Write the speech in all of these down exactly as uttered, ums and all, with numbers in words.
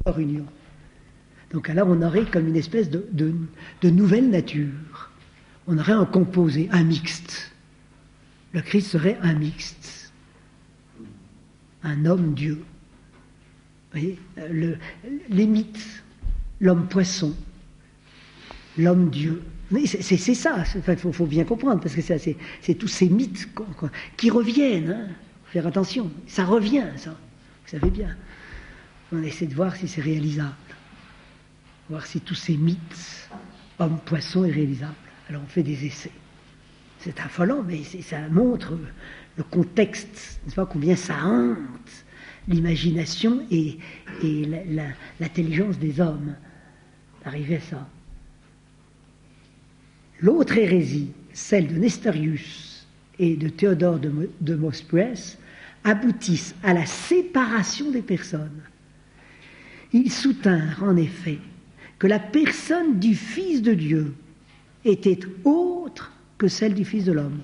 hors union. Donc là, on aurait comme une espèce de, de, de nouvelle nature. On aurait un composé, un mixte. Le Christ serait un mixte. Un homme-dieu. Vous voyez, le, les mythes, l'homme-poisson, l'homme-dieu. Mais c'est, c'est, c'est ça, il enfin, faut, faut bien comprendre, parce que c'est, c'est, c'est tous ces mythes quoi, quoi, qui reviennent. Hein. Faut faire attention, ça revient, ça. Vous savez bien. On essaie de voir si c'est réalisable. Voir si tous ces mythes, homme-poisson, est réalisable. Alors on fait des essais. C'est affolant, mais c'est, ça montre le contexte, n'est-ce pas, combien ça hante l'imagination et, et la, la, l'intelligence des hommes d'arriver à ça. L'autre hérésie, celle de Nestorius et de Théodore de, de Mospres, aboutissent à la séparation des personnes. Ils soutinrent en effet que la personne du Fils de Dieu était autre que celle du Fils de l'homme.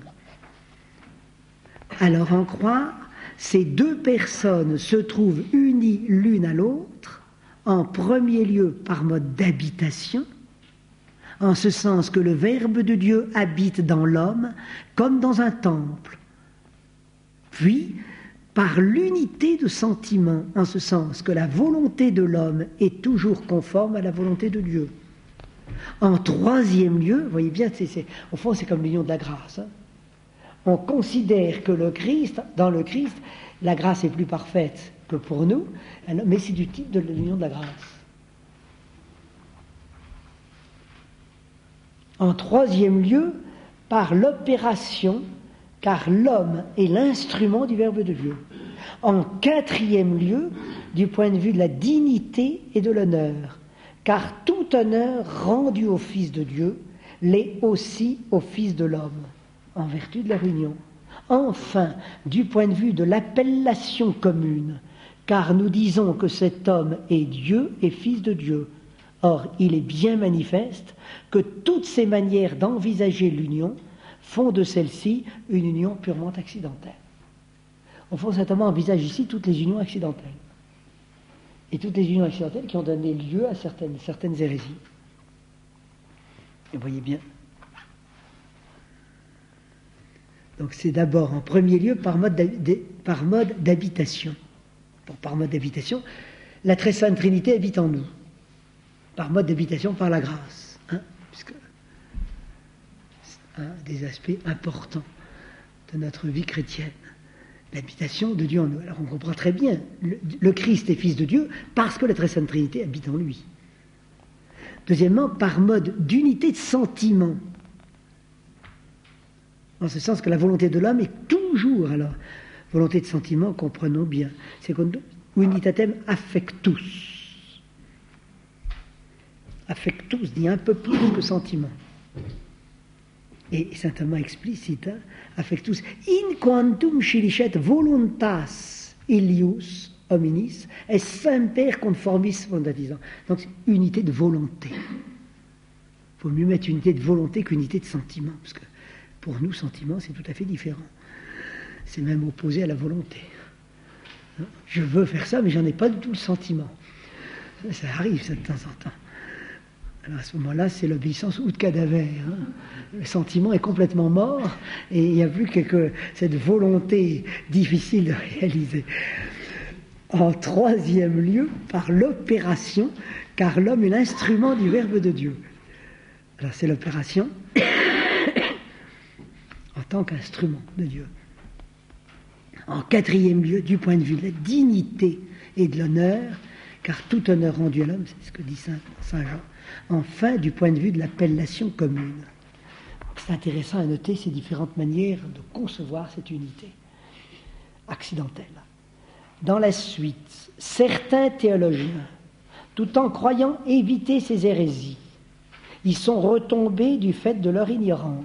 À leur en croire, ces deux personnes se trouvent unies l'une à l'autre, en premier lieu par mode d'habitation, en ce sens que le Verbe de Dieu habite dans l'homme comme dans un temple, puis par l'unité de sentiment, en ce sens que la volonté de l'homme est toujours conforme à la volonté de Dieu. En troisième lieu, vous voyez bien, c'est, c'est, au fond c'est comme l'union de la grâce. Hein. On considère que le Christ, dans le Christ, la grâce est plus parfaite que pour nous, mais c'est du type de l'union de la grâce. En troisième lieu, par l'opération, car l'homme est l'instrument du Verbe de Dieu. En quatrième lieu, du point de vue de la dignité et de l'honneur, car tout honneur rendu au Fils de Dieu l'est aussi au Fils de l'homme, en vertu de leur union. Enfin, du point de vue de l'appellation commune, car nous disons que cet homme est Dieu et Fils de Dieu. Or, il est bien manifeste que toutes ces manières d'envisager l'union font de celle-ci une union purement accidentelle. Au fond, cet homme envisage ici toutes les unions accidentelles. Et toutes les unions accidentelles qui ont donné lieu à certaines, certaines hérésies. Et vous voyez bien. Donc c'est d'abord, en premier lieu, par mode, par mode d'habitation. Donc, par mode d'habitation, la très sainte Trinité habite en nous. Par mode d'habitation, par la grâce. Hein, puisque c'est un des aspects importants de notre vie chrétienne. L'habitation de Dieu en nous. Alors on comprend très bien, le, le Christ est Fils de Dieu parce que la très sainte Trinité habite en lui. Deuxièmement, par mode d'unité de sentiment. En ce sens que la volonté de l'homme est toujours, alors, volonté de sentiment, comprenons bien. Secondo, unitatem affectus. Affectus dit un peu plus que sentiment. Et saint Thomas explicite, hein, affectus, in quantum scilicet voluntas ilius hominis est semper conformis voluntatis. Donc, unité de volonté. Il faut mieux mettre unité de volonté qu'unité de sentiment, parce que pour nous, sentiment, c'est tout à fait différent. C'est même opposé à la volonté. Je veux faire ça, mais j'en ai pas du tout le sentiment. Ça arrive, ça, de temps en temps. Alors à ce moment-là, c'est l'obéissance ou de cadaver. Hein. Le sentiment est complètement mort et il n'y a plus que, que cette volonté difficile de réaliser. En troisième lieu, par l'opération, car l'homme est l'instrument du Verbe de Dieu. Alors c'est l'opération en tant qu'instrument de Dieu. En quatrième lieu, du point de vue de la dignité et de l'honneur, car tout honneur rendu à l'homme, c'est ce que dit Saint, Saint Jean. Enfin, du point de vue de l'appellation commune. C'est intéressant à noter ces différentes manières de concevoir cette unité accidentelle. Dans la suite, certains théologiens, tout en croyant éviter ces hérésies, y sont retombés du fait de leur ignorance.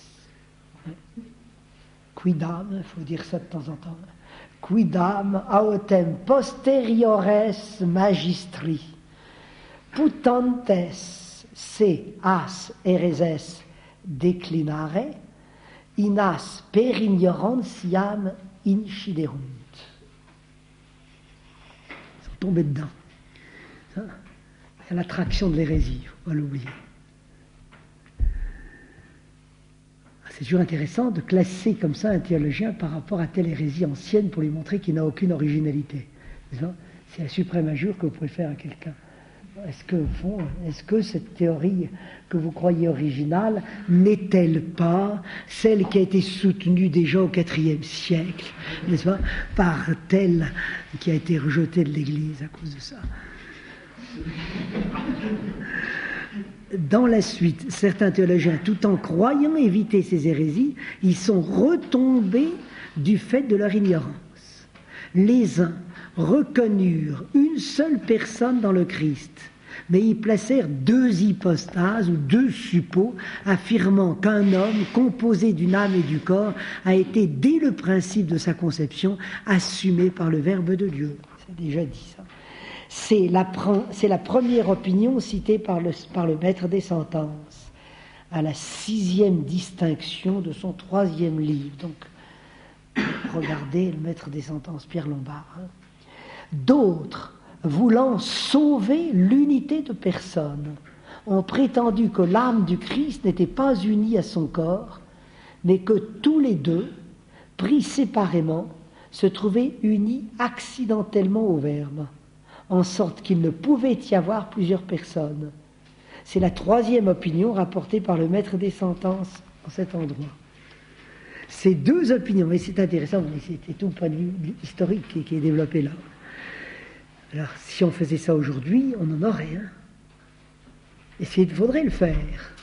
Quidam, il faut dire ça de temps en temps, quidam autem posteriores magistri, putantes se as hereses declinare, inas per ignorantiam inciderunt. Ils sont tombés dedans. C'est l'attraction de l'hérésie, il ne faut pas l'oublier. C'est toujours intéressant de classer comme ça un théologien par rapport à telle hérésie ancienne pour lui montrer qu'il n'a aucune originalité. C'est la suprême injure que vous pouvez faire à quelqu'un. Est-ce que, au fond, est-ce que cette théorie que vous croyez originale n'est-elle pas celle qui a été soutenue déjà au quatrième siècle, n'est-ce pas, par telle qui a été rejetée de l'Église à cause de ça? Dans la suite, certains théologiens, tout en croyant éviter ces hérésies, ils sont retombés du fait de leur ignorance. Les uns reconnurent une seule personne dans le Christ, mais y placèrent deux hypostases ou deux suppôts, affirmant qu'un homme composé d'une âme et du corps a été, dès le principe de sa conception, assumé par le Verbe de Dieu. C'est déjà dit ça. C'est la, c'est la première opinion citée par le, par le maître des sentences, à la sixième distinction de son troisième livre. Donc, regardez le maître des sentences, Pierre Lombard. Hein. D'autres, voulant sauver l'unité de personne, ont prétendu que l'âme du Christ n'était pas unie à son corps, mais que tous les deux, pris séparément, se trouvaient unis accidentellement au Verbe, en sorte qu'il ne pouvait y avoir plusieurs personnes. C'est la troisième opinion rapportée par le maître des sentences en cet endroit. Ces deux opinions, et c'est intéressant, mais c'était tout le point de vue historique qui, qui est développé là. Alors, si on faisait ça aujourd'hui, on en aurait. Hein. Et il faudrait le faire.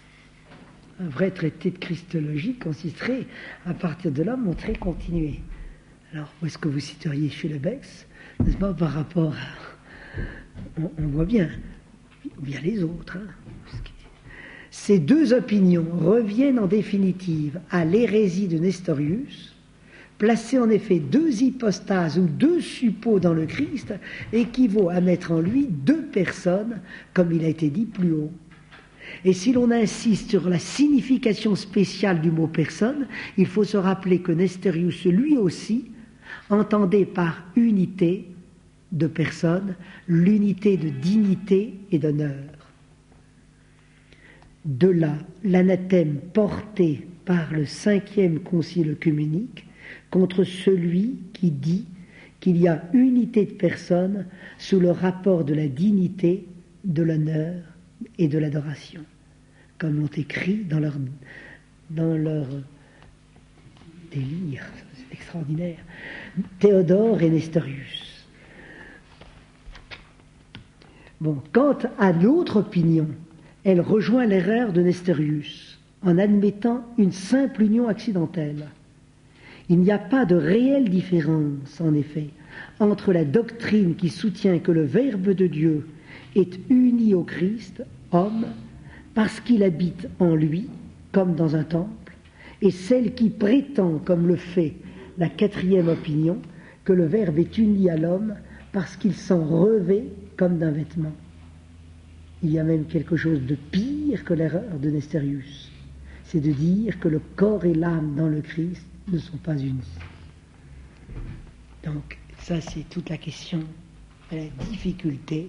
Un vrai traité de Christologie consisterait, à partir de là, montrer continuer. Alors, où est-ce que vous citeriez chez le Bex, n'est-ce pas, par rapport à... On, on voit bien, ou bien les autres. Hein. Ces deux opinions reviennent en définitive à l'hérésie de Nestorius, placer en effet deux hypostases ou deux suppôts dans le Christ équivaut à mettre en lui deux personnes, comme il a été dit plus haut. Et si l'on insiste sur la signification spéciale du mot personne, il faut se rappeler que Nestorius, lui aussi, entendait par unité de personne l'unité de dignité et d'honneur. De là, l'anathème porté par le cinquième concile œcuménique contre celui qui dit qu'il y a unité de personnes sous le rapport de la dignité, de l'honneur et de l'adoration, comme l'ont écrit dans leur, dans leur délire, c'est extraordinaire, Théodore et Nestorius. Bon, quant à l'autre opinion, elle rejoint l'erreur de Nestorius en admettant une simple union accidentelle. Il n'y a pas de réelle différence, en effet, entre la doctrine qui soutient que le Verbe de Dieu est uni au Christ, homme, parce qu'il habite en lui, comme dans un temple, et celle qui prétend, comme le fait la quatrième opinion, que le Verbe est uni à l'homme parce qu'il s'en revêt comme d'un vêtement. Il y a même quelque chose de pire que l'erreur de Nestorius, c'est de dire que le corps et l'âme dans le Christ ne sont pas unis. Donc, ça c'est toute la question, la difficulté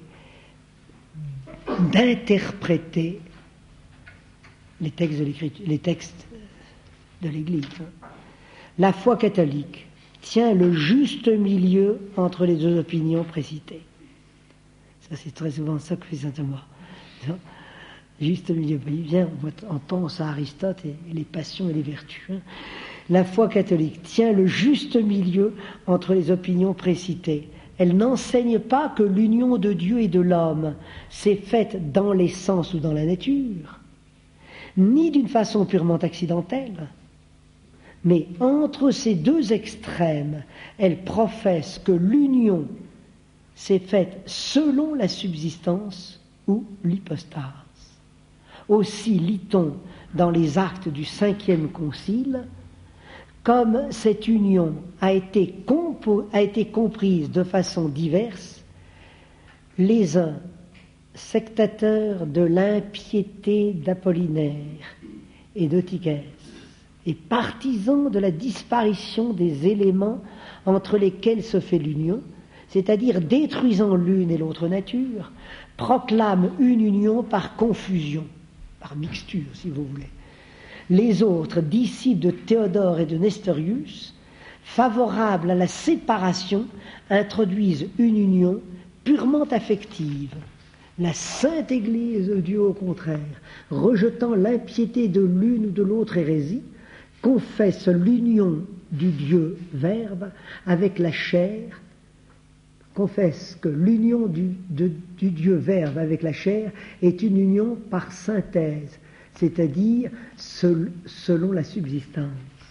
d'interpréter les textes de l'Écriture, les textes de l'Église. La foi catholique tient le juste milieu entre les deux opinions précitées. Ça c'est très souvent ça que fait saint Thomas. Juste milieu, il vient, on pense à Aristote et les passions et les vertus. La foi catholique tient le juste milieu entre les opinions précitées. Elle n'enseigne pas que l'union de Dieu et de l'homme s'est faite dans l'essence ou dans la nature, ni d'une façon purement accidentelle. Mais entre ces deux extrêmes, elle professe que l'union s'est faite selon la subsistance ou l'hypostase. Aussi lit-on dans les actes du cinquième concile, comme cette union a été, compo- a été comprise de façon diverse, les uns sectateurs de l'impiété d'Apollinaire et d'Eutychès, et partisans de la disparition des éléments entre lesquels se fait l'union, c'est-à-dire détruisant l'une et l'autre nature, proclament une union par confusion, par mixture si vous voulez. Les autres, disciples de Théodore et de Nestorius, favorables à la séparation, introduisent une union purement affective. La Sainte Église de Dieu, au contraire, rejetant l'impiété de l'une ou de l'autre hérésie, confesse l'union du Dieu Verbe avec la chair, confesse que l'union du, de, du Dieu Verbe avec la chair est une union par synthèse, c'est-à-dire sel, selon la subsistance.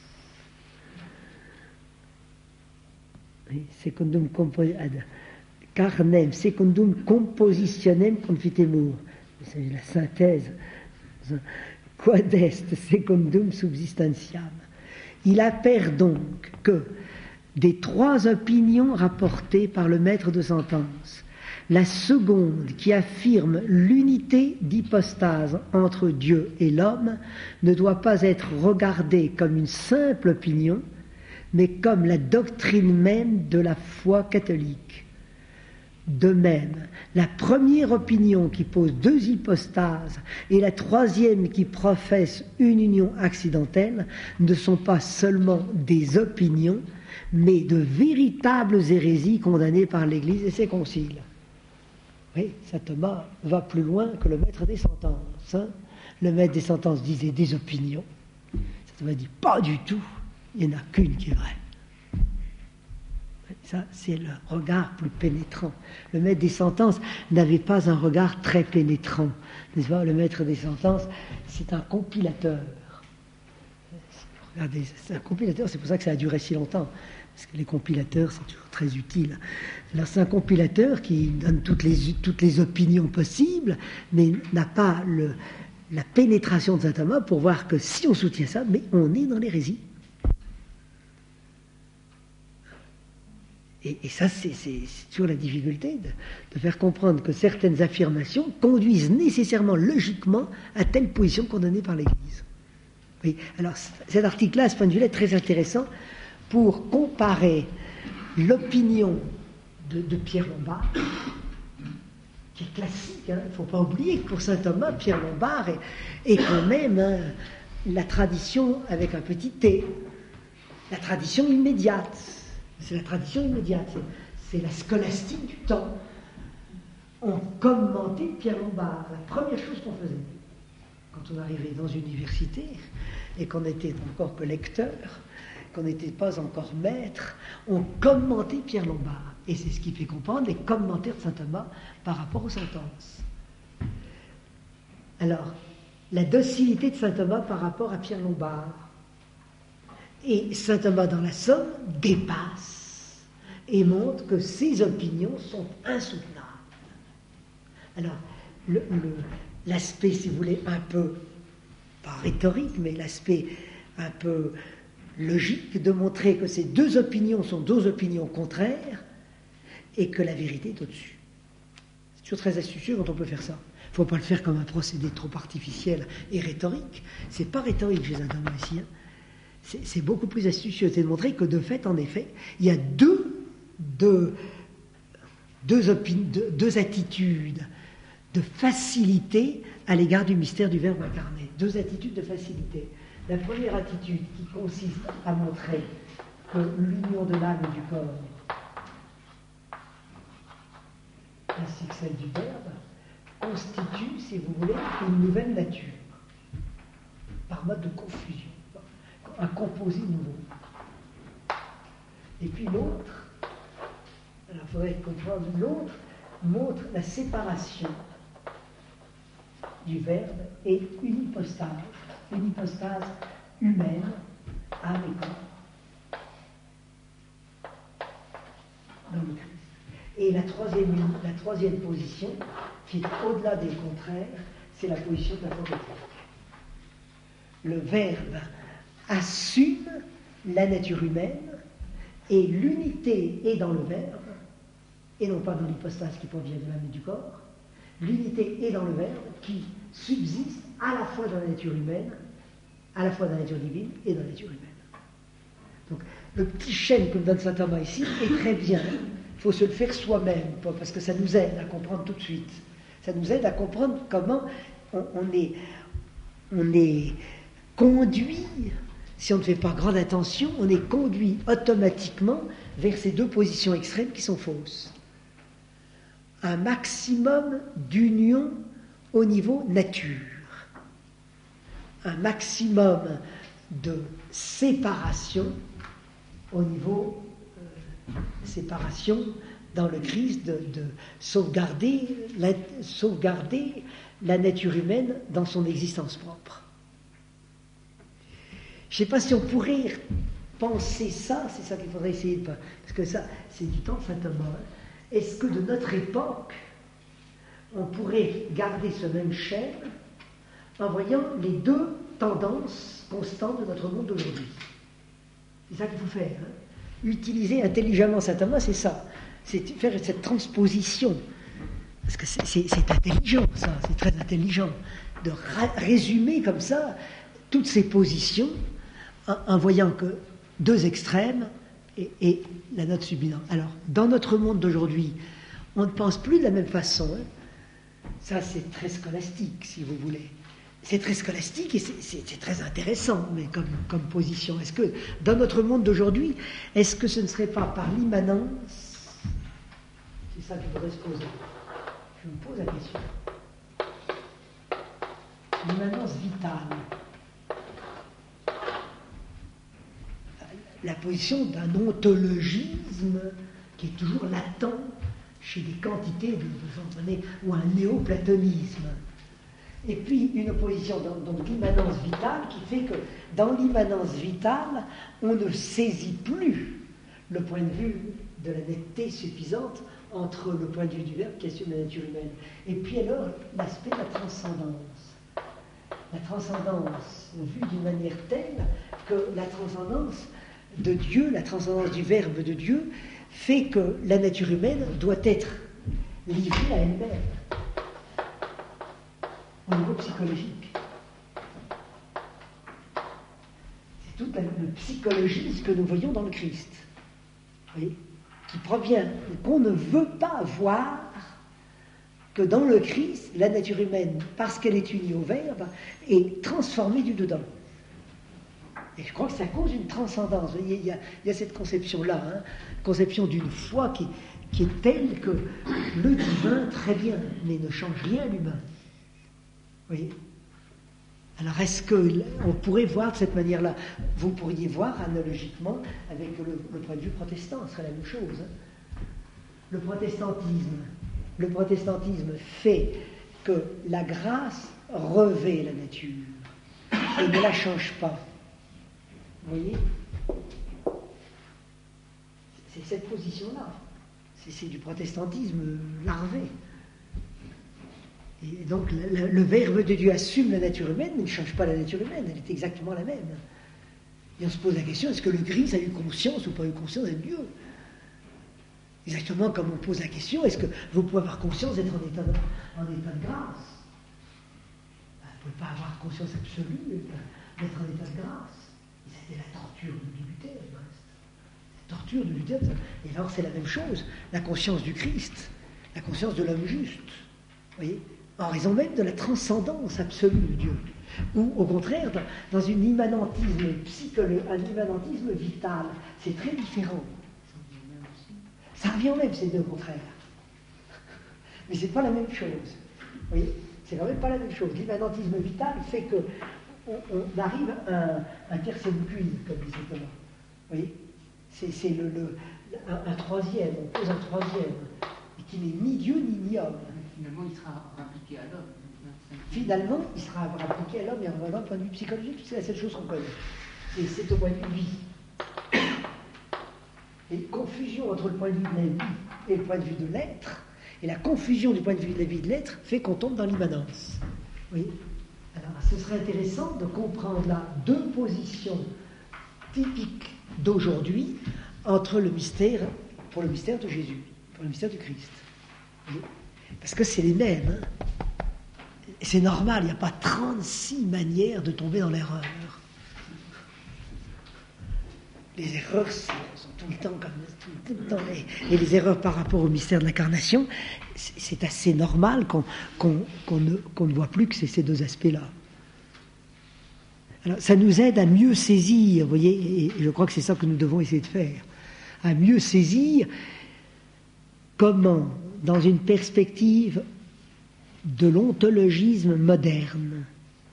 Secundum carnem, secundum compositionem confitemur. C'est la synthèse. Quod est secundum subsistentiam. Il appert donc que des trois opinions rapportées par le maître de sentence, la seconde, qui affirme l'unité d'hypostase entre Dieu et l'homme, ne doit pas être regardée comme une simple opinion, mais comme la doctrine même de la foi catholique. De même, la première opinion qui pose deux hypostases et la troisième qui professe une union accidentelle ne sont pas seulement des opinions, mais de véritables hérésies condamnées par l'Église et ses conciles. Oui, saint Thomas va plus loin que le maître des sentences. Hein. Le maître des sentences disait des opinions. Saint Thomas dit pas du tout, il n'y en a qu'une qui est vraie. Ça, c'est le regard plus pénétrant. Le maître des sentences n'avait pas un regard très pénétrant. N'est-ce pas ? Le maître des sentences, c'est un compilateur. Regardez, c'est un compilateur, c'est pour ça que ça a duré si longtemps. Parce que les compilateurs, c'est toujours très utile. Alors, c'est un compilateur qui donne toutes les, toutes les opinions possibles, mais n'a pas le, la pénétration de saint Thomas pour voir que si on soutient ça, mais on est dans l'hérésie. Et, et ça, c'est, c'est, c'est toujours la difficulté de, de faire comprendre que certaines affirmations conduisent nécessairement, logiquement, à telle position condamnée par l'Église. Oui. Alors, cet article-là, à ce point de vue-là, est très intéressant pour comparer l'opinion de, de Pierre Lombard, qui est classique. Hein. Il ne faut pas oublier que pour saint Thomas, Pierre Lombard est, est quand même hein, la tradition avec un petit t, la tradition immédiate. C'est la tradition immédiate, c'est, c'est la scolastique du temps. On commentait Pierre Lombard. La première chose qu'on faisait, quand on arrivait dans une université, et qu'on n'était encore que lecteur, qu'on n'était pas encore maître, on commentait Pierre Lombard. Et c'est ce qui fait comprendre les commentaires de saint Thomas par rapport aux sentences. Alors, la docilité de saint Thomas par rapport à Pierre Lombard. Et saint Thomas, dans la Somme, dépasse et montre que ses opinions sont insoutenables. Alors, le, le, l'aspect, si vous voulez, un peu, pas rhétorique, mais l'aspect un peu logique de montrer que ces deux opinions sont deux opinions contraires et que la vérité est au-dessus. C'est toujours très astucieux quand on peut faire ça. Il ne faut pas le faire comme un procédé trop artificiel et rhétorique. C'est pas rhétorique chez saint Thomas ici, hein. C'est, c'est beaucoup plus astucieux, c'est de montrer que de fait, en effet, il y a deux, deux, deux, opin- deux, deux attitudes de facilité à l'égard du mystère du Verbe incarné. Deux attitudes de facilité. La première attitude qui consiste à montrer que l'union de l'âme et du corps, ainsi que celle du Verbe, constitue, si vous voulez, une nouvelle nature, par mode de confusion. Un composé nouveau. Et puis l'autre, alors il faudrait comprendre, l'autre montre la séparation du Verbe et une hypostase, une hypostase humaine, âme et corps, dans le Christ. Et la troisième, la troisième position, qui est au-delà des contraires, c'est la position de la foi catholique. Le Verbe assume la nature humaine et l'unité est dans le Verbe et non pas dans l'hypostase qui provient de l'âme et du corps. L'unité est dans le Verbe qui subsiste à la fois dans la nature humaine, à la fois dans la nature divine et dans la nature humaine. Donc le petit schème que me donne saint Thomas ici est très bien faut se le faire soi-même, parce que ça nous aide à comprendre tout de suite. Ça nous aide à comprendre comment on, on, est, on est conduit, si on ne fait pas grande attention, on est conduit automatiquement vers ces deux positions extrêmes qui sont fausses. Un maximum d'union au niveau nature, un maximum de séparation au niveau euh, séparation dans le Christ, de, de sauvegarder, la, sauvegarder la nature humaine dans son existence propre. Je ne sais pas si on pourrait penser ça, c'est ça qu'il faudrait essayer de... Parce que ça, c'est du temps Saint Thomas. Est-ce que de notre époque, on pourrait garder ce même schème en voyant les deux tendances constantes de notre monde d'aujourd'hui? C'est ça qu'il faut faire. Hein? Utiliser intelligemment Saint Thomas, c'est ça. C'est faire cette transposition. Parce que c'est, c'est, c'est intelligent, ça. C'est très intelligent. De ra- résumer comme ça toutes ces positions en, en voyant que deux extrêmes et, et la note subdominante. Alors, dans notre monde d'aujourd'hui, on ne pense plus de la même façon. Hein. Ça, c'est très scolastique, si vous voulez. C'est très scolastique et c'est, c'est, c'est très intéressant, mais comme, comme position. Est-ce que, dans notre monde d'aujourd'hui, est-ce que ce ne serait pas par l'immanence? C'est ça qu'il faudrait se poser. Je me pose la question. L'immanence vitale. La position d'un ontologisme qui est toujours latent chez des quantités de, de ou un néoplatonisme. Et puis une opposition dans, dans l'immanence vitale qui fait que dans l'immanence vitale, on ne saisit plus le point de vue de la netteté suffisante entre le point de vue du Verbe qui assume la nature humaine. Et puis alors, l'aspect de la transcendance. La transcendance vue d'une manière telle que la transcendance de Dieu, la transcendance du Verbe de Dieu, fait que la nature humaine doit être livrée à elle-même au niveau psychologique. C'est tout le psychologisme que nous voyons dans le Christ, vous voyez, qui provient, qu'on ne veut pas voir que dans le Christ, la nature humaine, parce qu'elle est unie au Verbe, est transformée du dedans. Et je crois que c'est à cause d'une transcendance. Il y a, il y a cette conception-là, hein, conception d'une foi qui, qui est telle que le divin, très bien, mais ne change rien à l'humain. Vous voyez ? Alors, est-ce qu'on pourrait voir de cette manière-là? Vous pourriez voir analogiquement avec le, le point de vue protestant, ce serait la même chose. Hein. Le protestantisme, le protestantisme fait que la grâce revêt la nature et ne la change pas. Vous voyez? C'est cette position-là. C'est, c'est du protestantisme larvé. Et donc le, le, le Verbe de Dieu assume la nature humaine, mais ne change pas la nature humaine, elle est exactement la même. Et on se pose la question, est-ce que le Christ a eu conscience ou pas eu conscience d'être Dieu? Exactement comme on pose la question, est-ce que vous pouvez avoir conscience d'être en état de, en état de grâce? Ben, vous ne pouvez pas avoir conscience absolue d'être en état de grâce. C'était la torture de Luther, du reste. La torture de Luther, et alors c'est la même chose, la conscience du Christ, la conscience de l'homme juste. Vous voyez, en raison même de la transcendance absolue de Dieu. Ou au contraire, dans, dans une immanentisme psychologique, un immanentisme vital. C'est très différent. Ça revient au même, ces deux contraires. Mais c'est pas la même chose. Vous voyez, c'est quand même pas la même chose. L'immanentisme vital fait que on, on arrive à un, un tertium quid, comme disait Thomas. Vous voyez, c'est, c'est le, le, un, un troisième, on pose un troisième, et qui n'est ni Dieu ni, ni homme. Finalement, il sera rappliqué à l'homme. Finalement, il sera rappliqué à l'homme et en revenant au point de vue psychologique, c'est la seule chose qu'on connaît. Et c'est au point de vue vie. Et confusion entre le point de vue de la vie et le point de vue de l'être, et la confusion du point de vue de la vie et de l'être fait qu'on tombe dans l'immanence. Oui. Alors, ce serait intéressant de comprendre là deux positions typiques d'aujourd'hui entre le mystère, pour le mystère de Jésus, pour le mystère du Christ. Oui. Parce que c'est les mêmes. Hein. Et c'est normal, il n'y a pas trente-six manières de tomber dans l'erreur. les erreurs sont tout le temps comme tout, tout le temps. Et, et les erreurs par rapport au mystère de l'incarnation, c'est, c'est assez normal qu'on, qu'on, qu'on, ne, qu'on ne voit plus que c'est ces deux aspects-là. Alors, ça nous aide à mieux saisir, vous voyez, et je crois que c'est ça que nous devons essayer de faire, à mieux saisir comment, dans une perspective de l'ontologisme moderne,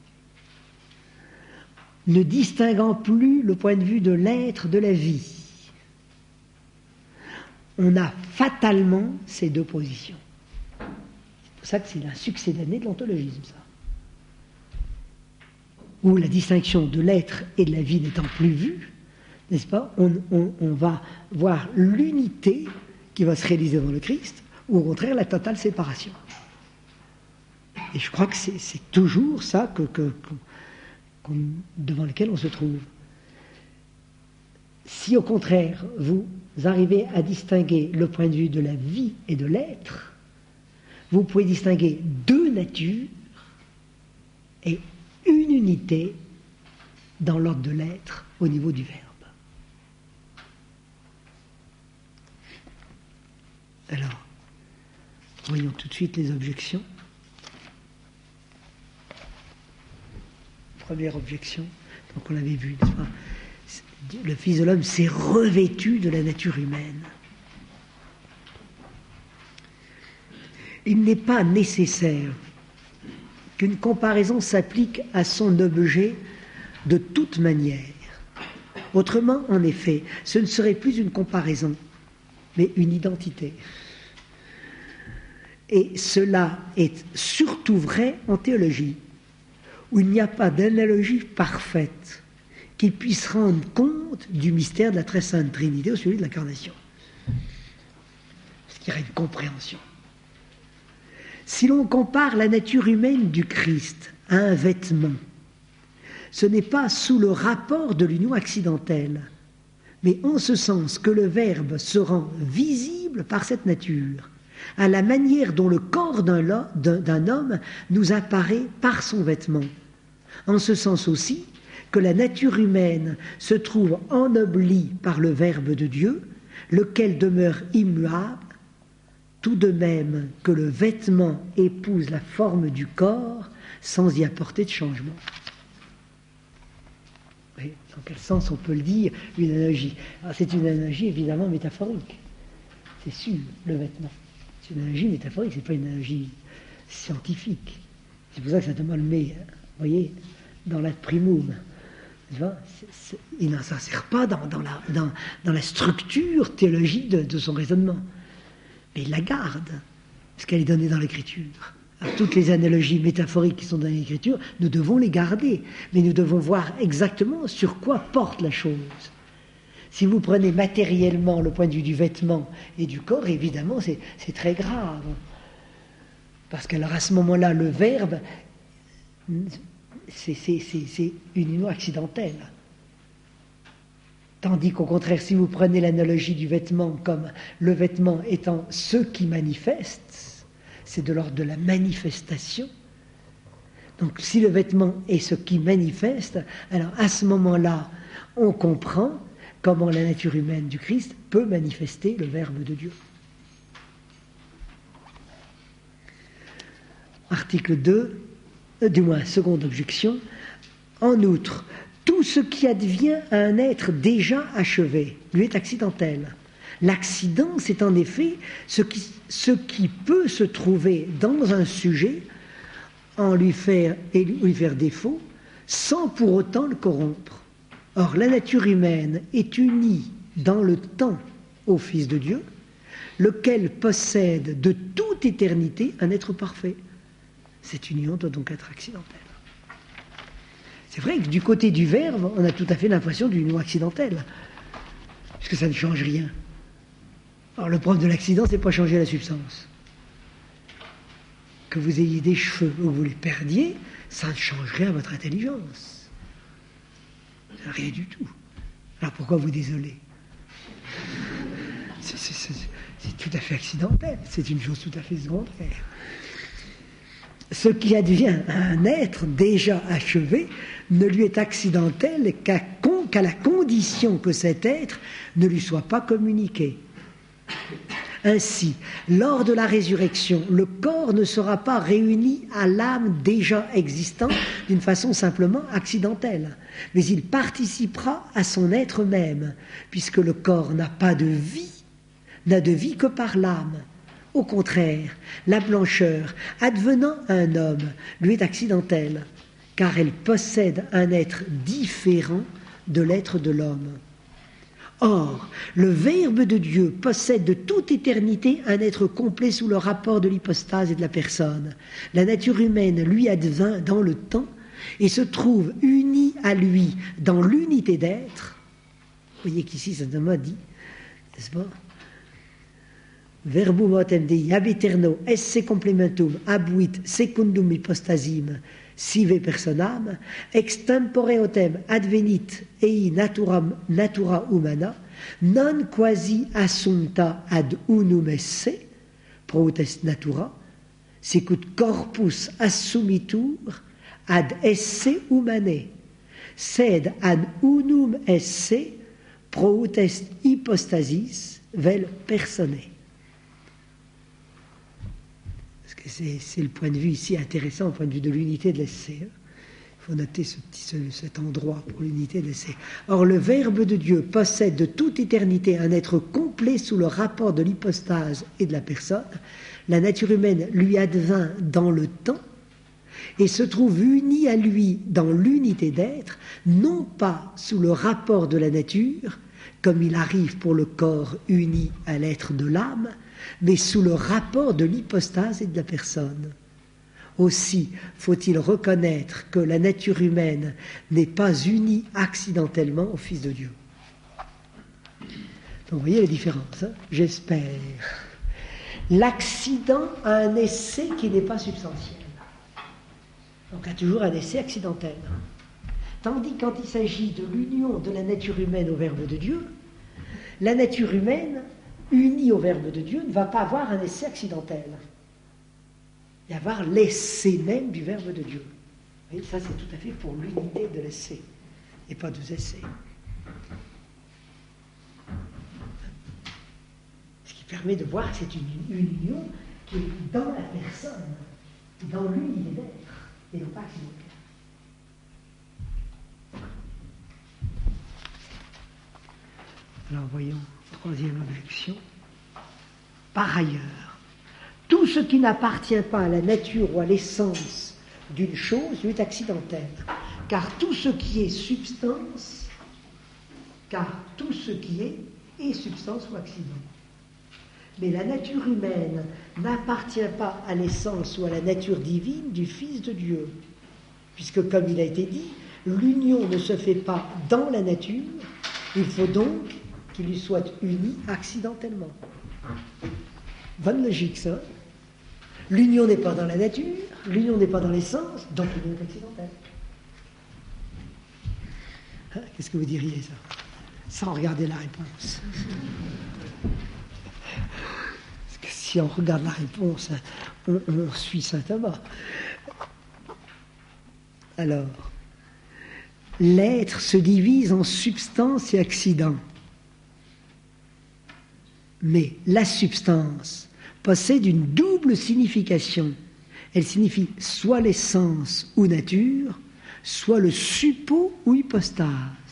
ne distinguant plus le point de vue de l'être de la vie, on a fatalement ces deux positions. C'est pour ça que c'est un succédané de l'ontologisme, ça. Où la distinction de l'être et de la vie n'étant plus vue, n'est-ce pas, on, on, on va voir l'unité qui va se réaliser dans le Christ, ou au contraire la totale séparation. Et je crois que c'est, c'est toujours ça que, que, que, qu'on, devant lequel on se trouve. Si au contraire vous arrivez à distinguer le point de vue de la vie et de l'être, vous pouvez distinguer deux natures et une unité dans l'ordre de l'être au niveau du verbe. Alors, voyons tout de suite les objections. Première objection, donc on l'avait vu, n'est-ce pas ? Le Fils de l'homme s'est revêtu de la nature humaine. Il n'est pas nécessaire qu'une comparaison s'applique à son objet de toute manière. Autrement, en effet, ce ne serait plus une comparaison, mais une identité. Et cela est surtout vrai en théologie, où il n'y a pas d'analogie parfaite qui puisse rendre compte du mystère de la très sainte Trinité ou celui de l'incarnation. Parce qu'il y aurait une compréhension. Si l'on compare la nature humaine du Christ à un vêtement, ce n'est pas sous le rapport de l'union accidentelle, mais en ce sens que le Verbe se rend visible par cette nature, à la manière dont le corps d'un, d'un, d'un homme nous apparaît par son vêtement. En ce sens aussi que la nature humaine se trouve ennoblie par le Verbe de Dieu, lequel demeure immuable, tout de même que le vêtement épouse la forme du corps sans y apporter de changement. Et dans quel sens on peut le dire, une analogie ? Alors, c'est une analogie évidemment métaphorique, c'est sûr, le vêtement. C'est une analogie métaphorique, c'est pas une analogie scientifique. C'est pour ça que saint Thomas le met, vous voyez, dans l'ad primum. C'est, c'est, il n'en s'insère pas dans, dans, la, dans, dans la structure théologique de, de son raisonnement. Mais il la garde, parce qu'elle est donnée dans l'Écriture. Alors, toutes les analogies métaphoriques qui sont dans l'Écriture, nous devons les garder, mais nous devons voir exactement sur quoi porte la chose. Si vous prenez matériellement le point de vue du vêtement et du corps, évidemment, c'est, c'est très grave. Parce qu'alors, à ce moment-là, le Verbe, c'est, c'est, c'est, c'est une union accidentelle. Tandis qu'au contraire, si vous prenez l'analogie du vêtement comme le vêtement étant ce qui manifeste, c'est de l'ordre de la manifestation. Donc si le vêtement est ce qui manifeste, alors à ce moment-là, on comprend comment la nature humaine du Christ peut manifester le Verbe de Dieu. Article deux, euh, du moins, seconde objection. En outre, tout ce qui advient à un être déjà achevé lui est accidentel. L'accident, c'est en effet ce qui, ce qui peut se trouver dans un sujet en lui faire, et lui faire défaut, sans pour autant le corrompre. Or, la nature humaine est unie dans le temps au Fils de Dieu, lequel possède de toute éternité un être parfait. Cette union doit donc être accidentelle. C'est vrai que du côté du Verbe, on a tout à fait l'impression d'une union accidentelle, puisque ça ne change rien. Alors le problème de l'accident, c'est pas changer la substance. Que vous ayez des cheveux ou que vous les perdiez, ça ne change rien à votre intelligence. Rien du tout. Alors pourquoi vous désolez ? c'est, c'est, c'est, c'est tout à fait accidentel, c'est une chose tout à fait secondaire. Ce qui advient à un être déjà achevé ne lui est accidentel qu'à, con, qu'à la condition que cet être ne lui soit pas communiqué. Ainsi, lors de la résurrection, le corps ne sera pas réuni à l'âme déjà existante d'une façon simplement accidentelle, mais il participera à son être même, puisque le corps n'a pas de vie, n'a de vie que par l'âme. Au contraire, la blancheur, advenant un homme, lui est accidentelle, car elle possède un être différent de l'être de l'homme. Or, le Verbe de Dieu possède de toute éternité un être complet sous le rapport de l'hypostase et de la personne. La nature humaine lui advint dans le temps et se trouve unie à lui dans l'unité d'être. Vous voyez qu'ici, ça m'a dit, n'est-ce pas? Verbum autem Dei ab aeterno esse complementum abuit secundum hypostasim sive personam, extempore autem advenit ei naturam, natura humana, non quasi assumpta ad unum esse, pro est natura, sicut corpus assumitur ad esse humanae, sed ad unum esse pro est hypostasis vel personae. C'est, c'est le point de vue ici intéressant, au point de vue de l'unité de l'essai. Il faut noter ce petit, ce, cet endroit pour l'unité de l'essai. Or, le Verbe de Dieu possède de toute éternité un être complet sous le rapport de l'hypostase et de la personne. La nature humaine lui advint dans le temps et se trouve unie à lui dans l'unité d'être, non pas sous le rapport de la nature, comme il arrive pour le corps uni à l'être de l'âme, mais sous le rapport de l'hypostase et de la personne. Aussi faut-il reconnaître que la nature humaine n'est pas unie accidentellement au Fils de Dieu. Donc vous voyez la différence, hein, j'espère. L'accident a un essai qui n'est pas substantiel. Donc il y a toujours un essai accidentel. Tandis que quand il s'agit de l'union de la nature humaine au Verbe de Dieu, la nature humaine unie au Verbe de Dieu ne va pas avoir un essai accidentel. Il va y avoir l'essai même du Verbe de Dieu. Vous voyez, ça c'est tout à fait pour l'unité de l'essai, et pas deux essais. Ce qui permet de voir que c'est une, une union qui est dans la personne, dans l'unité d'être, et non pas accidentelle. Alors voyons, troisième objection. Par ailleurs, tout ce qui n'appartient pas à la nature ou à l'essence d'une chose lui est accidentel, car tout ce qui est substance, car tout ce qui est est substance ou accident. Mais la nature humaine n'appartient pas à l'essence ou à la nature divine du Fils de Dieu, puisque comme il a été dit, l'union ne se fait pas dans la nature, il faut donc qu'il lui soit uni accidentellement. Bonne logique, ça. L'union n'est pas dans la nature, l'union n'est pas dans l'essence, donc l'union est accidentelle. Hein, qu'est-ce que vous diriez, ça? Sans regarder la réponse. Parce que si on regarde la réponse, on, on suit saint Thomas. Alors, l'être se divise en substance et accident. Mais la substance possède une double signification. Elle signifie soit l'essence ou nature, soit le suppôt ou hypostase.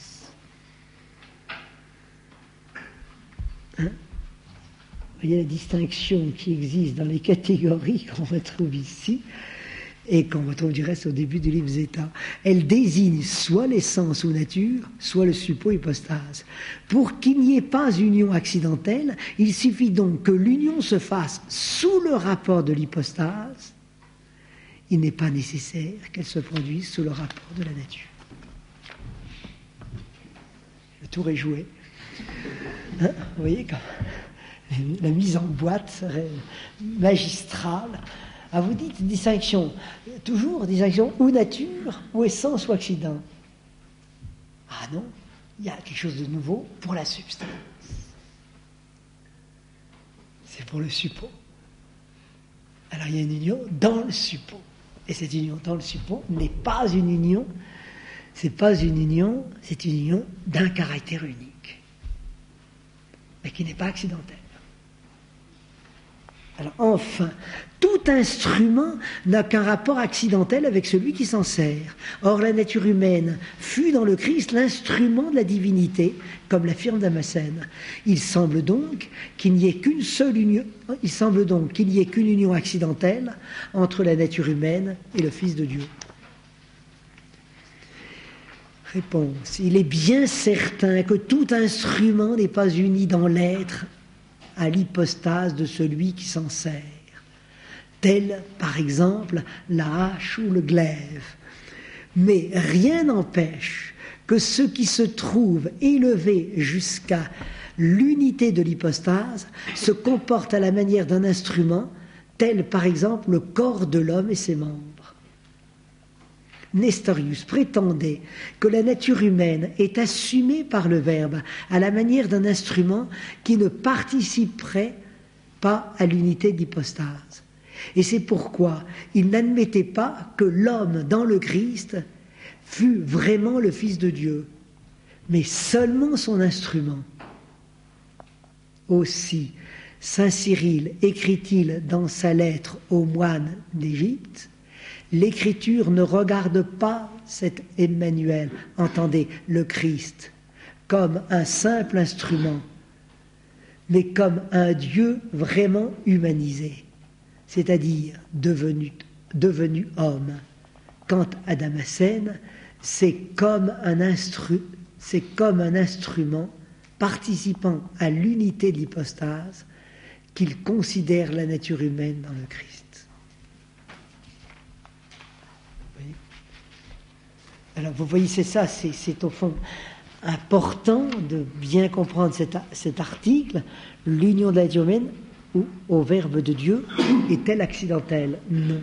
Hein? Vous voyez la distinction qui existe dans les catégories qu'on retrouve ici et qu'on retrouve du reste au début du livre Zeta. Elle désigne soit l'essence ou nature, soit le suppôt hypostase. Pour qu'il n'y ait pas union accidentelle, il suffit donc que l'union se fasse sous le rapport de l'hypostase. Il n'est pas nécessaire qu'elle se produise sous le rapport de la nature. Le tour est joué. Hein, vous voyez, quand la mise en boîte serait magistrale. Ah, vous dites distinction, toujours distinction ou nature, ou essence, ou accident. Ah non, il y a quelque chose de nouveau pour la substance. C'est pour le suppôt. Alors il y a une union dans le suppôt. Et cette union dans le suppôt n'est pas une union, c'est pas une union, c'est une union d'un caractère unique, mais qui n'est pas accidentelle. Alors enfin, tout instrument n'a qu'un rapport accidentel avec celui qui s'en sert. Or, la nature humaine fut dans le Christ l'instrument de la divinité, comme l'affirme Damascène. Il semble donc qu'il n'y ait qu'une seule union, il semble donc qu'il n'y ait qu'une union accidentelle entre la nature humaine et le Fils de Dieu. Réponse. Il est bien certain que tout instrument n'est pas uni dans l'être à l'hypostase de celui qui s'en sert, tel par exemple la hache ou le glaive. Mais rien n'empêche que ce qui se trouve élevé jusqu'à l'unité de l'hypostase se comporte à la manière d'un instrument, tel par exemple le corps de l'homme et ses membres. Nestorius prétendait que la nature humaine est assumée par le Verbe à la manière d'un instrument qui ne participerait pas à l'unité d'hypostase. Et c'est pourquoi il n'admettait pas que l'homme dans le Christ fût vraiment le Fils de Dieu, mais seulement son instrument. Aussi, saint Cyril écrit-il dans sa lettre aux moines d'Égypte: l'Écriture ne regarde pas cet Emmanuel, entendez, le Christ, comme un simple instrument, mais comme un Dieu vraiment humanisé, c'est-à-dire devenu, devenu homme. Quant à Damascène, c'est comme un instru, c'est comme un instrument participant à l'unité de l'hypostase qu'il considère la nature humaine dans le Christ. Alors vous voyez, c'est ça, c'est, c'est au fond important de bien comprendre cet, cet article. L'union de la nature humaine ou au Verbe de Dieu est-elle accidentelle? Non.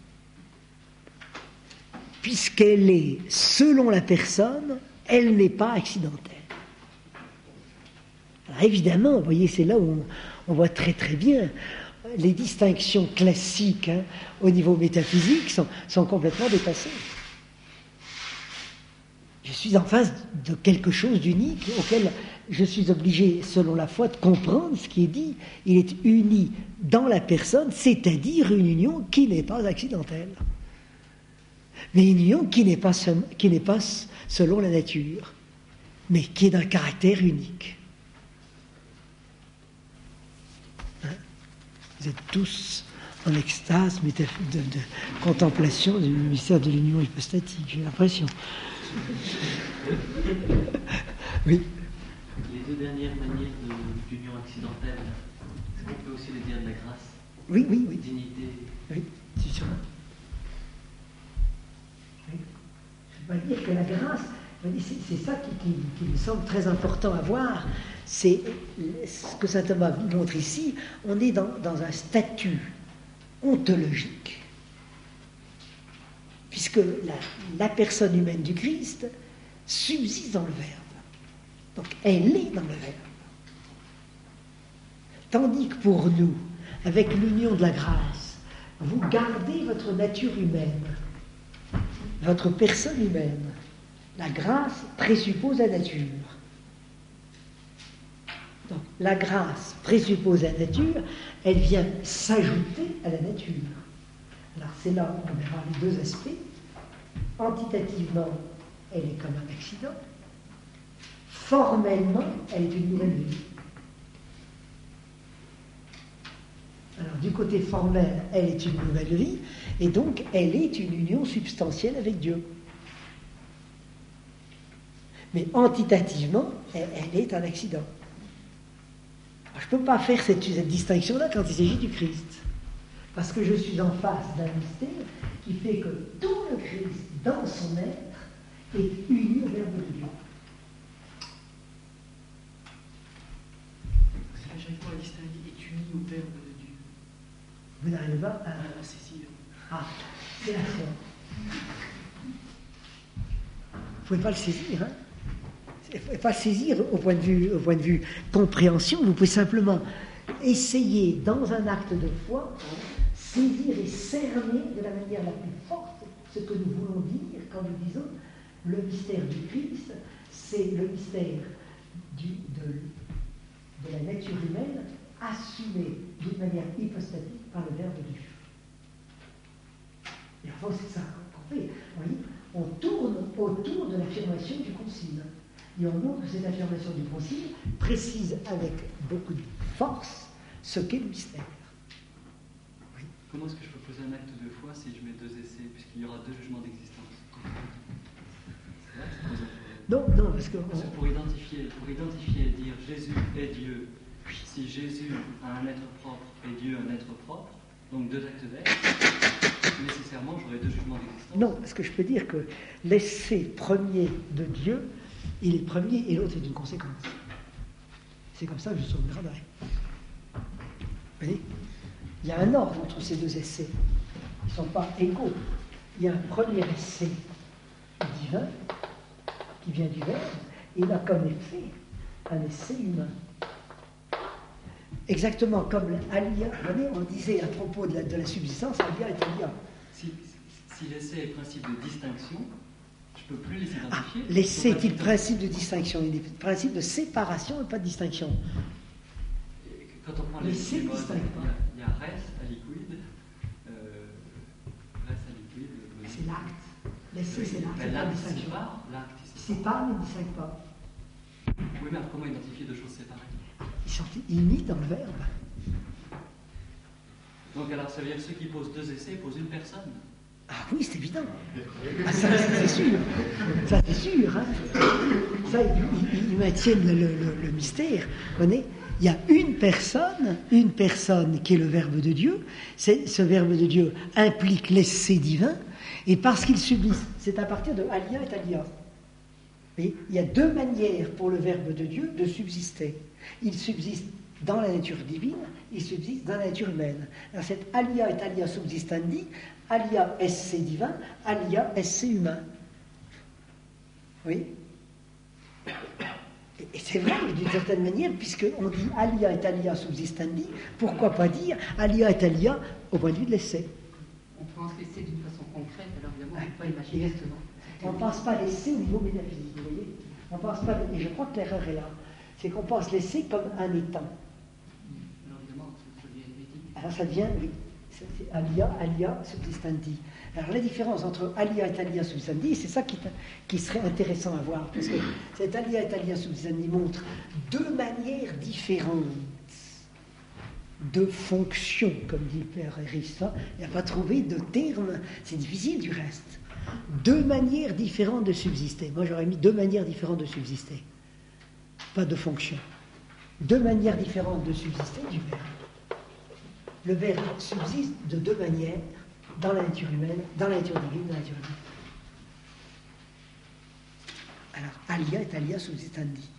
Puisqu'elle est selon la personne, elle n'est pas accidentelle. Alors évidemment, vous voyez, c'est là où on, on voit très très bien les distinctions classiques hein, au niveau métaphysique sont, sont complètement dépassées. Je suis en face de quelque chose d'unique auquel je suis obligé, selon la foi, de comprendre ce qui est dit. Il est uni dans la personne, c'est-à-dire une union qui n'est pas accidentelle. Mais une union qui n'est pas, qui n'est pas selon la nature, mais qui est d'un caractère unique. Hein? Vous êtes tous en extase de, de contemplation du mystère de l'union hypostatique, j'ai l'impression. Oui. Les deux dernières manières de, d'union accidentelle, est-ce qu'on peut aussi les dire de la grâce? Oui, oui, oui. Dignité. Oui, c'est sûr. Oui. Je vais dire que la grâce, c'est, c'est ça qui, qui, qui me semble très important à voir. C'est ce que saint Thomas montre ici. On est dans, dans un statut ontologique. Puisque la, la personne humaine du Christ subsiste dans le Verbe. Donc elle est dans le Verbe. Tandis que pour nous, avec l'union de la grâce, vous gardez votre nature humaine, votre personne humaine. La grâce présuppose la nature. Donc la grâce présuppose la nature, elle vient s'ajouter à la nature. Alors c'est là où on verra les deux aspects. Antitativement, elle est comme un accident. Formellement, elle est une nouvelle vie. Alors du côté formel, elle est une nouvelle vie, et donc elle est une union substantielle avec Dieu. Mais antitativement, elle, elle est un accident. Alors, je ne peux pas faire cette, cette distinction-là quand il s'agit du Christ. Parce que je suis en face d'un mystère qui fait que tout le Christ, dans son être, est uni au Verbe de Dieu. C'est à chaque fois la distinction est unie au Verbe de Dieu. Vous n'arrivez pas à la saisir. Ah, c'est la foi. Vous ne pouvez pas le saisir, hein? Vous ne pouvez pas le saisir au point de vue, au point de vue compréhension. Vous pouvez simplement essayer, dans un acte de foi, saisir et cerner de la manière la plus forte ce que nous voulons dire quand nous disons Le mystère du Christ, c'est le mystère du, de, de la nature humaine assumée d'une manière hypostatique par le Verbe de Dieu. Et enfin, c'est ça qu'on fait. Vous voyez, on tourne autour de l'affirmation du Concile. Et on montre que cette affirmation du Concile précise avec beaucoup de force ce qu'est le mystère. Oui. Comment est-ce que je peux poser un acte de foi si je mets deux essais, puisqu'il y aura deux jugements d'existence? C'est là que je pose un problème. Non, non, parce que... Parce que pour identifier, pour identifier et dire Jésus est Dieu, si Jésus a un être propre et Dieu un être propre, donc deux actes d'être, nécessairement j'aurai deux jugements d'existence. Non, parce que je peux dire que l'essai premier de Dieu, il est premier et l'autre est une conséquence. C'est comme ça que je sauvegarderai. Vous voyez? Il y a un ordre entre ces deux essais. Ils ne sont pas égaux. Il y a un premier essai divin qui vient du Verbe, et il a comme effet un essai humain. Exactement comme Alia, vous voyez, on disait à propos de la, de la subsistance, Alia est Alia. Si, si, si l'essai est principe de distinction, je ne peux plus les identifier. Ah, l'essai est-il principe de distinction? Il est principe de séparation et pas de distinction. Quand on prend les l'essai les modes, distingue pas. il y a, il y a res à liquide, euh, res à liquide. euh, C'est l'acte. L'essai, c'est l'acte, Mais c'est pas la l'acte distinction. sépare, l'acte Il sépare. sépare, mais il ne distingue pas. Oui, mais alors comment identifier deux choses séparées? Ils sont unis dans le Verbe. Donc alors ça veut dire que ceux qui posent deux essais posent une personne. Ah oui, c'est évident. Ah, ça, c'est sûr. Ça, c'est sûr. Hein. Ça, ils, ils- ils maintiennent le, le- le mystère. Vous voyez, il y a une personne, une personne qui est le Verbe de Dieu. C'est, ce Verbe de Dieu implique l'essai divin. Et parce qu'il subsiste, c'est à partir de Alia et Alia. Vous voyez, il y a deux manières pour le Verbe de Dieu de subsister. Il subsiste dans la nature divine, il subsiste dans la nature humaine. Alors cette Alia et Alia subsistandi, Alia esse divin, Alia esse humain. Oui. Et, et c'est vrai, d'une certaine manière, puisqu'on dit Alia et Alia subsistandi, pourquoi pas dire Alia et Alia au point de vue de l'essai? On pense l'essai d'une façon concrète, alors évidemment, on ne peut pas Ouais, imaginer exactement. ce On ne pense pas l'essai au niveau métaphysique, vous voyez. On pense pas, et je crois que l'erreur est là. C'est qu'on pense l'essai comme un étant. Alors évidemment, ça devient éthique. Alors ça devient, oui, c'est c'est alia, alia, subsistandi. Alors la différence entre alia et alia subsistandi, c'est ça qui, qui serait intéressant à voir, parce que cet alia et alia subsistandi montre deux manières différentes de fonction, comme dit le père Rissa. Il n'a pas trouvé de terme, c'est difficile du reste. Deux manières différentes de subsister. Moi j'aurais mis deux manières différentes de subsister. Pas de fonction. Deux manières différentes de subsister du verbe. Le verbe subsiste de deux manières dans la nature humaine, dans la nature divine, dans la nature humaine. Alors, alia et alia subsistandi.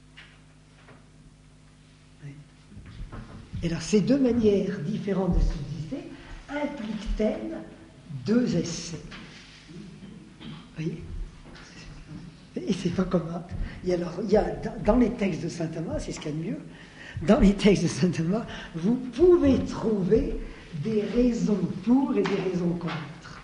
Oui. Et alors, ces deux manières différentes de subsister impliquent-elles deux essais? Vous voyez? Et c'est pas commun. Et alors, il y a dans les textes de saint Thomas, c'est ce qu'il y a de mieux, dans les textes de saint Thomas, vous pouvez trouver des raisons pour et des raisons contre.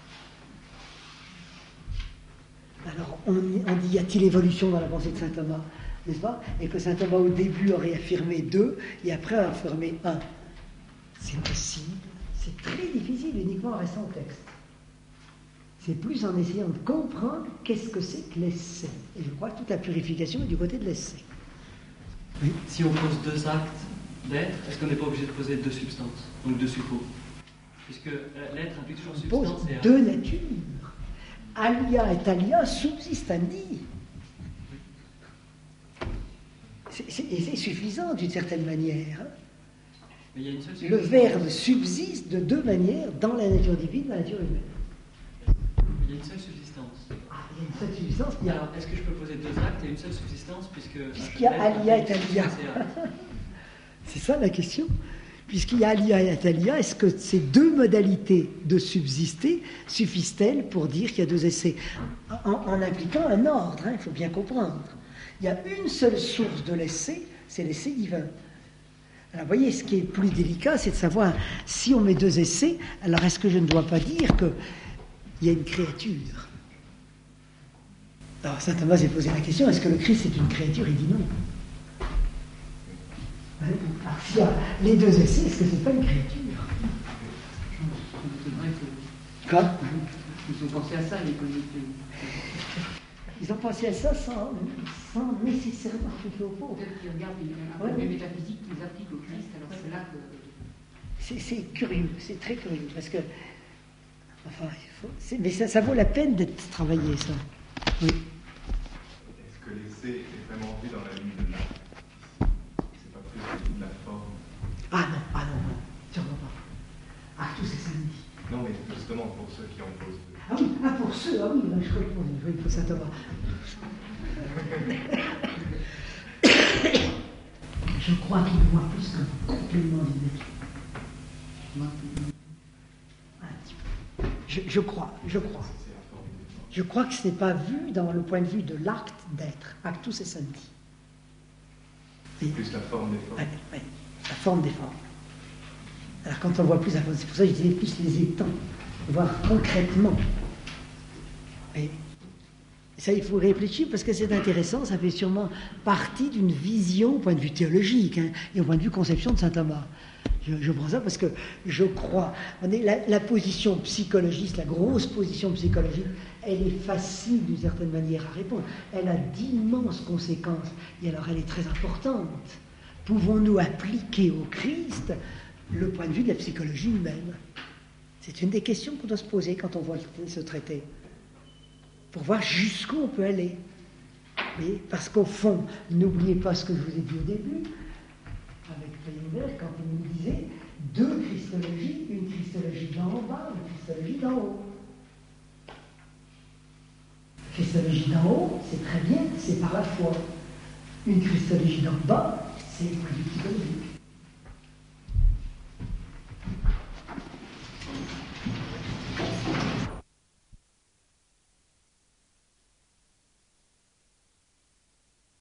Alors, on, on dit, y a-t-il évolution dans la pensée de saint Thomas, n'est-ce pas? Et que saint Thomas, au début, aurait affirmé deux, et après, a affirmé un. C'est possible. C'est très difficile uniquement en restant au texte. C'est plus en essayant de comprendre qu'est-ce que c'est que l'essai. Et je crois que toute la purification est du côté de l'essai. Oui. Si on pose deux actes d'être, est-ce qu'on n'est pas obligé de poser deux substances, donc deux suppos? Puisque euh, l'être implique toujours On pose substance et acte. deux natures. Alia et alia subsistandi. C'est, c'est, et c'est suffisant d'une certaine manière. Hein. Mais il y a une seule Le substance. verbe subsiste de deux manières dans la nature divine, dans la nature humaine. Il y a une seule subsistance. Ah, il y a une seule subsistance, il y a, Alors, est-ce que je peux poser deux actes et une seule subsistance, puisque... puisqu'il y a alia et alia. C'est ça la question. Puisqu'il y a alia et alia, est-ce que ces deux modalités de subsister suffisent-elles pour dire qu'il y a deux essais? En, en impliquant un ordre, hein, il faut bien comprendre. Il y a une seule source de l'essai, c'est l'essai divin. Alors, vous voyez, ce qui est plus délicat, c'est de savoir si on met deux essais, alors est-ce que je ne dois pas dire qu'il y a une créature? Alors saint Thomas s'est posé la question, est-ce que le Christ est une créature? Il dit non. Alors s'il y a les deux essais, est-ce que c'est pas une créature? Quoi? Ils ont pensé à ça, les politiques. Ils ont pensé à ça sans, sans nécessairement toucher au fond. Peut-être qu'ils regardent un Ouais. peu les métaphysiques qu'ils appliquent au Christ, alors c'est là que... C'est, c'est curieux, c'est très curieux, parce que... Enfin, il faut, c'est, mais ça, ça vaut la peine d'être travaillé, ça. Oui. Est-ce que l'essai est vraiment vu dans la ligne de l'acte? C'est pas plus de la forme? Ah non, ah non, non, sûrement pas. Ah, tout c'est samedi. Non, mais justement pour ceux qui en posent. Ah oui, ah pour ceux, ah oui, là, je réponds, oui, pour saint Thomas. Je crois qu'il voit plus qu'un complément d'une je, je crois, je crois. Je crois que ce n'est pas vu dans le point de vue de l'acte d'être. Actus essendi. C'est plus la forme des formes. Ouais, ouais, la forme des formes. Alors quand on voit plus la forme, c'est pour ça que je disais plus les étangs, voir concrètement. Et ça, il faut réfléchir parce que c'est intéressant, ça fait sûrement partie d'une vision au point de vue théologique hein, et au point de vue conception de saint Thomas. Je, je prends ça parce que je crois. On est, la, la position psychologiste, la grosse position psychologique, elle est facile d'une certaine manière à répondre. Elle a d'immenses conséquences et alors elle est très importante. Pouvons-nous appliquer au Christ le point de vue de la psychologie humaine? C'est une des questions qu'on doit se poser quand on voit ce traité. Pour voir jusqu'où on peut aller. Oui, parce qu'au fond, n'oubliez pas ce que je vous ai dit au début, avec Feyerabend, quand il nous disait deux christologies, une christologie d'en bas, une christologie d'en haut. La christologie d'en haut, c'est très bien, c'est par la foi. Une christologie d'en bas, c'est le plus psychologique.